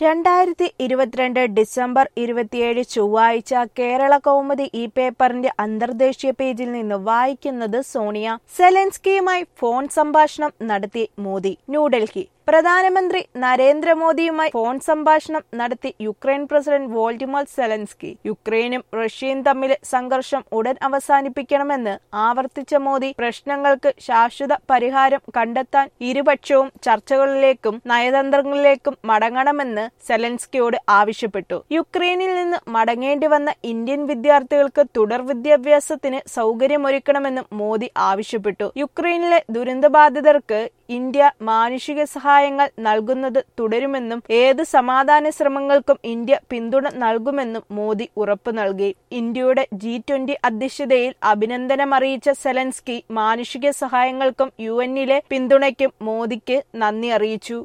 2022 December 27 ചൊവ്വാഴ്ച കേരള കൗമുദി ഈ പേപ്പറിന്റെ അന്തർദേശീയ പേജിൽ നിന്ന് വായിക്കുന്നത് സോണിയ. സെലൻസ്കിയുമായി ഫോൺ സംഭാഷണം നടത്തി മോദി. ന്യൂഡൽഹി. പ്രധാനമന്ത്രി നരേന്ദ്രമോദിയുമായി ഫോൺ സംഭാഷണം നടത്തി യുക്രൈൻ പ്രസിഡന്റ് വോൾഡിമോർ സെലൻസ്കി. യുക്രൈനും റഷ്യയും തമ്മിലെ സംഘർഷം ഉടൻ അവസാനിപ്പിക്കണമെന്ന് ആവർത്തിച്ച മോദി പ്രശ്നങ്ങൾക്ക് ശാശ്വത പരിഹാരം കണ്ടെത്താൻ ഇരുപക്ഷവും ചർച്ചകളിലേക്കും നയതന്ത്രങ്ങളിലേക്കും മടങ്ങണമെന്ന് സെലൻസ്കിയോട് ആവശ്യപ്പെട്ടു. യുക്രൈനിൽ നിന്ന് മടങ്ങേണ്ടി വന്ന ഇന്ത്യൻ വിദ്യാർത്ഥികൾക്ക് തുടർ വിദ്യാഭ്യാസത്തിന് സൗകര്യമൊരുക്കണമെന്നും മോദി ആവശ്യപ്പെട്ടു. യുക്രൈനിലെ ദുരന്തബാധിതർക്ക് ഇന്ത്യ മാനുഷിക സഹായങ്ങൾ നൽകുന്നത് തുടരുമെന്നും ഏത് സമാധാന ശ്രമങ്ങൾക്കും ഇന്ത്യ പിന്തുണ നൽകുമെന്നും മോദി ഉറപ്പു നൽകി. ഇന്ത്യയുടെ G20 അധ്യക്ഷതയിൽ അഭിനന്ദനമറിയിച്ച സെലൻസ്കി മാനുഷിക സഹായങ്ങൾക്കും UN-ലെ പിന്തുണയ്ക്കും മോദിക്ക് നന്ദി അറിയിച്ചു.